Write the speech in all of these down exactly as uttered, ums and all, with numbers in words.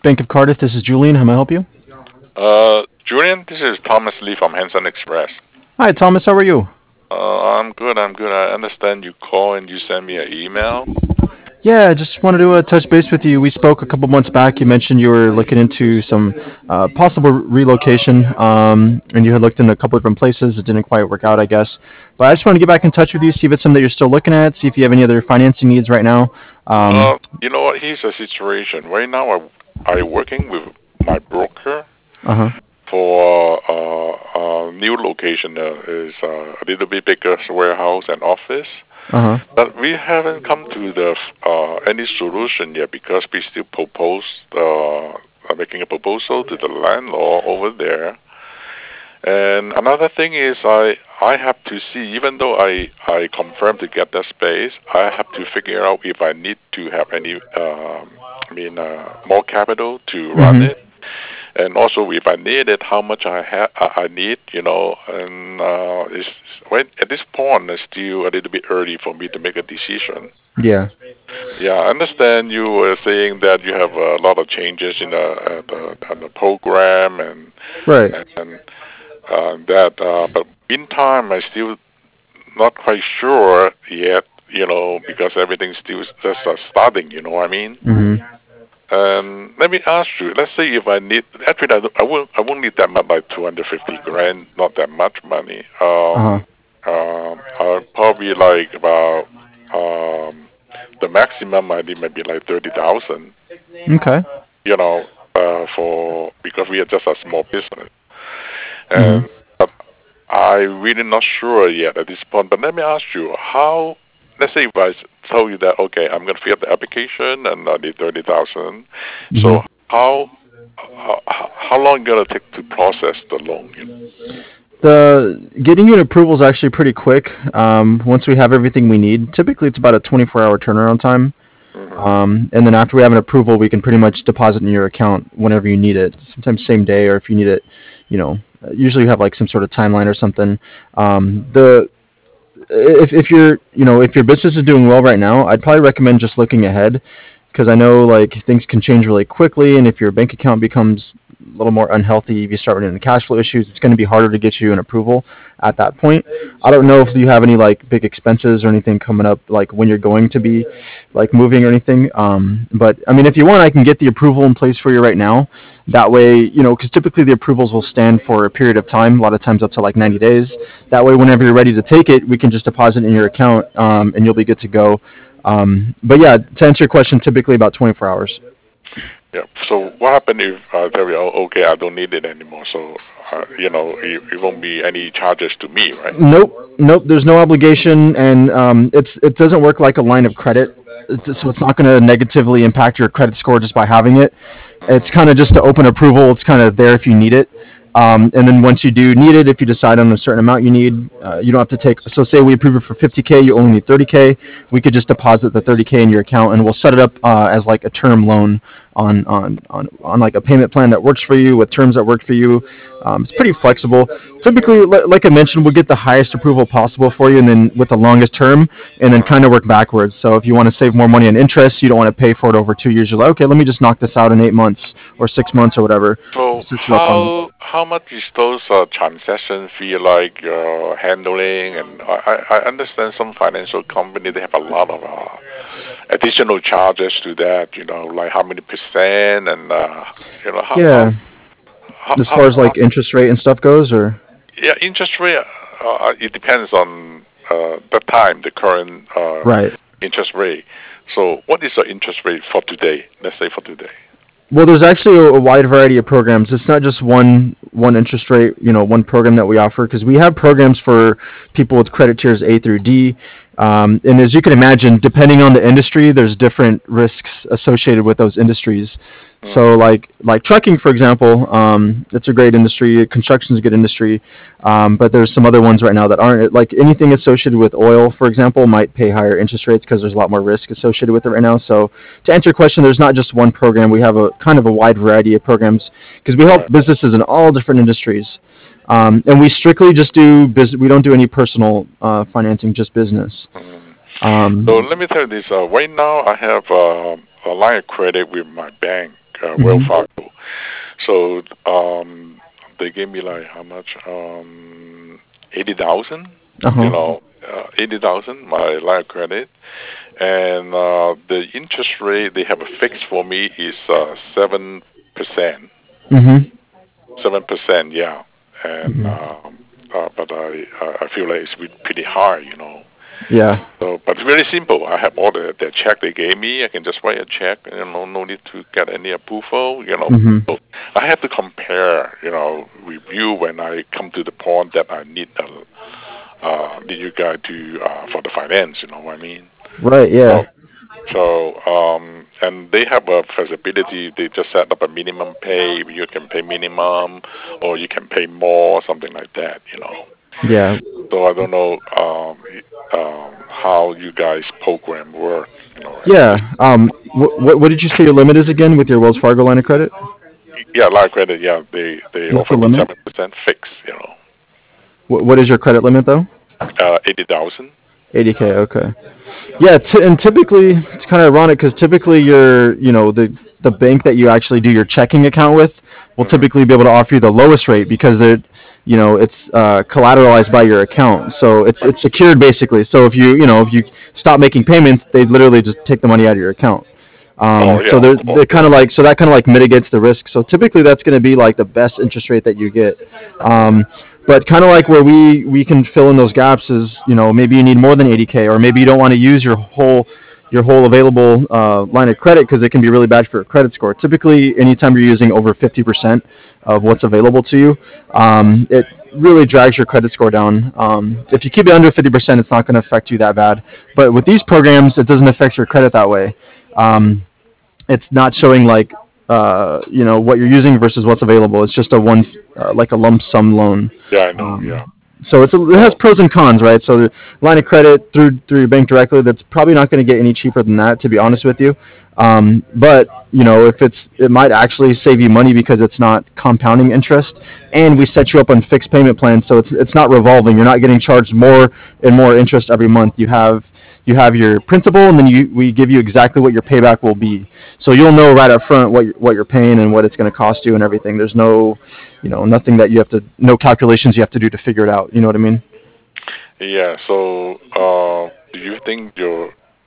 Bank of Cardiff. This is Julian. How may I help you? Uh, Julian, this is Thomas Lee from Hanson Express. Hi, Thomas. How are you? Uh, I'm good. I'm good. I understand you call and you send me an email. Yeah, I just wanted to uh, touch base with you. We spoke a couple months back. You mentioned you were looking into some uh, possible relocation, um, and you had looked in a couple different places. It didn't quite work out, I guess. But I just want to get back in touch with you, see if it's something that you're still looking at, see if you have any other financing needs right now. Um, Uh, you know what? Here's the situation. Right now, I I working with my broker uh huh. for uh, uh new location. Uh, is uh, a little bit bigger warehouse and office. Uh huh. But we haven't come to the uh, any solution yet because we still propose uh, uh, making a proposal to the landlord over there. And another thing is I I have to see, even though I I confirm to get the space, I have to figure out if I need to have any um, I mean uh, more capital to run Mm-hmm. it, and also if I need it, how much I have I I need, you know, and uh, it's when at this point it's still a little bit early for me to make a decision. Yeah. Yeah, I understand you were saying that you have a lot of changes in the uh, the, uh, the program and Right. and uh, that, uh, but meantime, I still not quite sure yet, you know, because everything's still just uh, starting, you know what I mean? Mm-hmm. And let me ask you, let's say if I need, actually, I, don't- I won't, I won't need that much, like two hundred fifty grand, not that much money. Uh huh. Um, um, I'll probably like about, um, the maximum I need maybe like thirty thousand, Okay. you know, uh, for, because we are just a small business. Mm-hmm. And I'm really not sure yet at this point, but let me ask you, how, let's say if I s- tell you that, okay, I'm going to fill out the application and I need thirty thousand, so Mm-hmm. how, how, how long going to take to process the loan? You The getting you an approval is actually pretty quick. Um, once we have everything we need, typically it's about a twenty-four hour turnaround time. know? hmm Um, and then after we have an approval, we can pretty much deposit in your account whenever you need it. Sometimes same day, or if you need it, you know, usually you have like some sort of timeline or something. Um, the if if you're you know if your business is doing well right now, I'd probably recommend just looking ahead because I know like things can change really quickly, and if your bank account becomes a little more unhealthy, if you start running into cash flow issues, it's going to be harder to get you an approval at that point. I don't know if you have any like big expenses or anything coming up, like when you're going to be like moving or anything. Um, but I mean, if you want, I can get the approval in place for you right now. That way, you know, because typically the approvals will stand for a period of time, a lot of times up to like ninety days. That way, whenever you're ready to take it, we can just deposit in your account, um, and you'll be good to go. Um, but yeah, to answer your question, typically about twenty-four hours. Yeah. So what happened if I tell you, oh, okay, I don't need it anymore? So, uh, you know, it, it won't be any charges to me, right? Nope, nope. There's no obligation, and um, it's it doesn't work like a line of credit, it's, so it's not going to negatively impact your credit score just by having it. It's hmm kind of just to open approval. It's kind of there if you need it. Um, and then once you do need it, if you decide on a certain amount you need, uh, you don't have to take. So say we approve it for fifty k, you only need thirty k. We could just deposit the thirty k in your account, and we'll set it up uh, as like a term loan on on on on like a payment plan that works for you with terms that work for you. Um, it's pretty flexible. Typically, li- like I mentioned, we'll get the highest approval possible for you, and then with the longest term, and then kind of work backwards. So if you want to save more money on interest, you don't want to pay for it over two years. You're like, okay, let me just knock this out in eight months or six months or whatever. So Sets you up on. how how much is those uh, transaction fee like uh, handling? And I, I I understand some financial company they have a lot of uh, additional charges to that. You know, like how many percent and uh, you know how how Yeah, how, as how, far as how like interest rate and stuff goes, or yeah, interest rate. Uh, it depends on uh, the time, the current uh, right. interest rate. So what is the interest rate for today? Let's say for today. Well, there's actually a, a wide variety of programs. It's not just one one interest rate, you know, one program that we offer because we have programs for people with credit tiers A through D. Um, and as you can imagine, depending on the industry, there's different risks associated with those industries. So, hmm like like trucking, for example, um, it's a great industry. Construction is a good industry, um, but there's some other ones right now that aren't. Like anything associated with oil, for example, might pay higher interest rates because there's a lot more risk associated with it right now. So, to answer your question, there's not just one program. We have a kind of a wide variety of programs because we help Right. businesses in all different industries. Um, and we strictly just do business. We don't do any personal uh, financing, just business. Mhm. So Um, let me tell you this. Uh, right now, I have uh, a line of credit with my bank, uh, Wells Mhm. Fargo. So um, they gave me like how much? Um, eighty thousand. Uh You huh. know, uh, eighty thousand my line of credit, and uh, the interest rate they have a fix for me is uh, seven percent. Mhm. Seven percent, yeah. And Mhm. um, uh, but I I I feel like it's re- pretty high, you know. Yeah. So, but it's very simple. I have all the, the check they gave me. I can just write a check. You know, no need to get any approval. You know, Mhm. so I have to compare. You know, review when I come to the point that I need a uh, need you guys to uh, for the finance. You know what I mean? Right. So Yeah. so um, and they have a flexibility. They just set up a minimum pay. You can pay minimum, or you can pay more, something like that. You know. Yeah. So I don't know um, um, how you guys program work. You know, and Yeah. this Um. What, what What did you say your limit is again with your Wells Fargo line of credit? yeah, line of credit. Yeah, they they What's offer the me limit? seven percent fixed. You know, What What is your credit limit though? uh, eighty thousand. eighty k. Okay. Yeah, t- and typically it's kind of ironic because typically your, you know, the the bank that you actually do your checking account with will Mm-hmm. typically be able to offer you the lowest rate because it, you know, it's uh, collateralized by your account, so it's it's secured basically. So if you, you know, if you stop making payments, they literally just take the money out of your account. Oh Um, so yeah. they're Oh they're kind yeah. of like so that kind of like mitigates the risk. So typically that's going to be like the best interest rate that you get. Um, but kind of like where we we can fill in those gaps is, you know, maybe you need more than eighty k, or maybe you don't want to use your whole your whole available uh, line of credit because it can be really bad for your credit score. Typically, anytime you're using over fifty percent of what's available to you, um, it really drags your credit score down. Um, if you keep it under fifty percent, it's not going to affect you that bad. But with these programs, it doesn't affect your credit that way. Um, it's not showing like uh, you know what you're using versus what's available. It's just a one uh, like a lump sum loan. Yeah, I know. Um, Yeah. so it's a, it has So pros and cons, right? So the line of credit through through your bank directly, that's probably not going to get any cheaper than that, to be honest with you. Um, but you know, if it's it might actually save you money because it's not compounding interest, and we set you up on fixed payment plans, so it's it's not revolving. You're not getting charged more and more interest every month. You have you have your principal, and then you we give you exactly what your payback will be. So you'll know right up front what you're, what you're paying and what it's going to cost you and everything. There's no, you know, nothing that you have to, no calculations you have to do to figure it out. You know what I mean? yeah. So uh, do you think your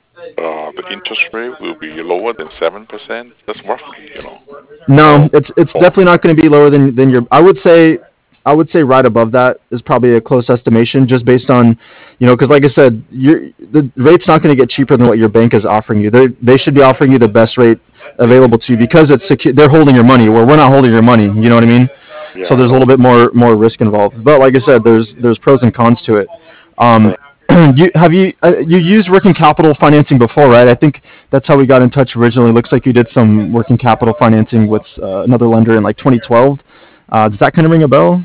uh, the interest rate will be lower than seven percent? That's roughly, you know. No, Or it's it's or definitely not going to be lower than than your. I would say, I would say right above that is probably a close estimation, just based on, you know, because like I said, your the rate's not going to get cheaper than what your bank is offering you. They they should be offering you the best rate available to you because it's secure. They're holding your money, where we're not holding your money. You know what I mean? yeah, So I there's a little know. bit more more risk involved. But like I said, there's there's pros and cons to it. Um, Right. you have you uh, you used working capital financing before, right? I think that's how we got in touch originally. Looks like you did some working capital financing with uh, another lender in like twenty twelve. Uh, does that kind of ring a bell?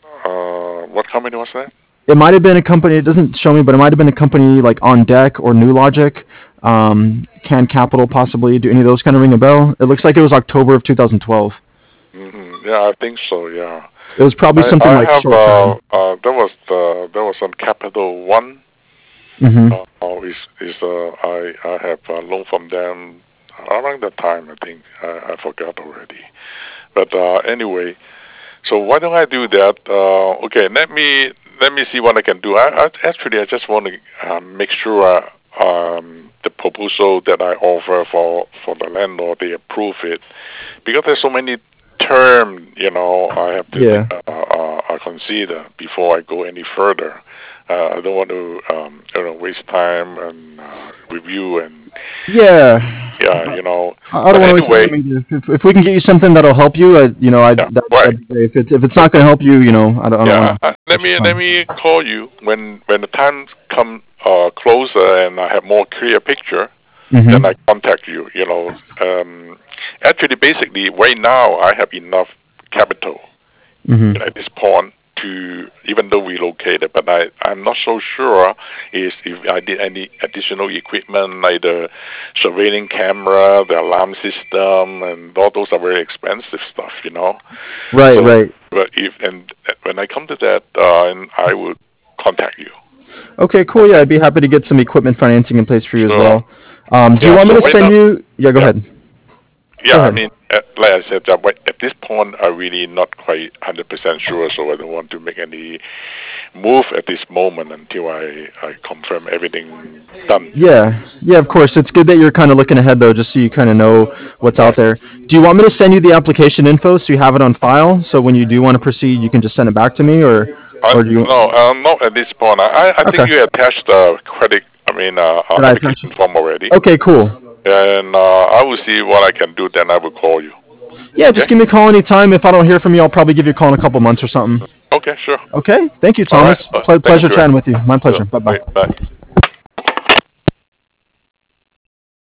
Uh, what company was that? It might have been a company. It doesn't show me, but it might have been a company like On Deck or New Logic, um, Can Capital possibly. Do any of those kind of ring a bell? It looks like it was October of twenty twelve. Hmm. Yeah, I think so. Yeah. It was probably I something I like have short uh term. uh there was the there was some Capital One. Mm-hmm. Uh, oh, is is uh I I have a loan from them around that time. I think I, I forgot already. But uh anyway, so why don't I do that? Uh, okay, let me let me see what I can do. I, I actually I just want to uh, make sure uh, um the proposal that I offer for for the landlord they approve it because there's so many term, you know, I have to Yeah. uh, uh, uh, consider before I go any further. Uh, I don't want to, um, you know, waste time and uh, review and Yeah. yeah, you know. I I don't But want to waste your anyway, time either. If, if we can get you something that'll help you, uh, you know, I yeah, that, right. that'd be great. If it's if it's not going to help you, you know, I don't I don't Yeah, want I, to I, let waste your me let time. me call you when when the time come uh, closer and I have more clear picture. Then I Mm-hmm. contact you. You know, um, actually, basically, right now I have enough capital Mm-hmm. at this point to even though relocated, but I I'm not so sure is if I did any additional equipment like the surveilling camera, the alarm system, and all those are very expensive stuff, you know. Right. So, Right. but if and when I come to that, uh, and I will contact you. Okay. Cool. Yeah, Okay. I'd be happy to get some equipment financing in place for you as So well. Um, do you yeah. want me So to right send now, you? Yeah. Go yeah. ahead. yeah, Go I ahead. mean, uh, like I said, that at this point, I'm really not quite one hundred percent sure, so I don't want to make any move at this moment until I, I confirm everything done. Yeah, yeah, of course. It's good that you're kind of looking ahead though, just so you kind of know what's out Right. there. Do you want me to send you the application info so you have it on file? So when you do want to proceed, you can just send it back to me, or, Uh, or do you? no, uh, not at this point. I, I Okay. think you attached the credit, I mean, uh, uh, Did I attach application it? form already. Okay, cool. And uh, I will see what I can do, then I will call you. Yeah, just Okay? give me a call anytime. If I don't hear from you, I'll probably give you a call in a couple months or something. Okay, sure. Okay. Thank you, All right. Thomas. Uh, Ple- thank pleasure you. chatting with you. My So, pleasure. Bye bye. okay, bye.